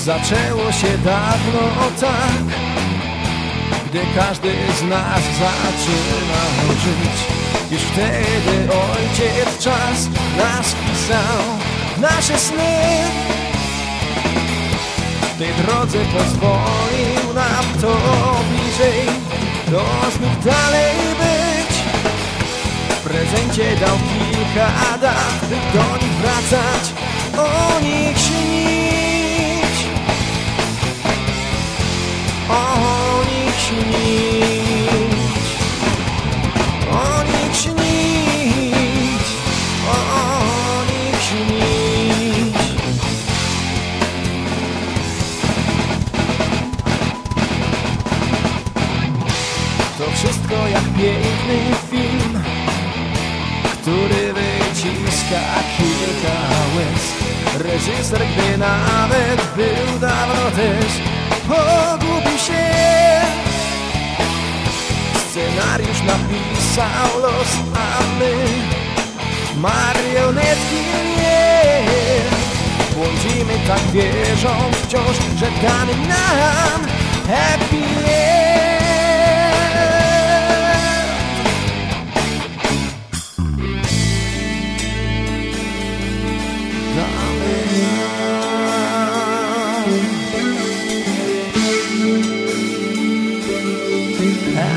Zaczęło się dawno tak, gdy każdy z nas zaczynał żyć. Już wtedy ojciec czas nas pisał nasze sny. W tej drodze pozwolił nam to bliżej do znów dalej być. W prezencie dał kilka dat, by do nich wracać, o nich śnić, o nich śnić, o nich śnić, o nich śnić. To wszystko jak piękny film, który wyciska kilka łez. Reżyser, gdy nawet był dawno też, pogubi się. Scenariusz napisał los, a my marionetki nie. Błądzimy tak wierząc wciąż, że dany nam happy end.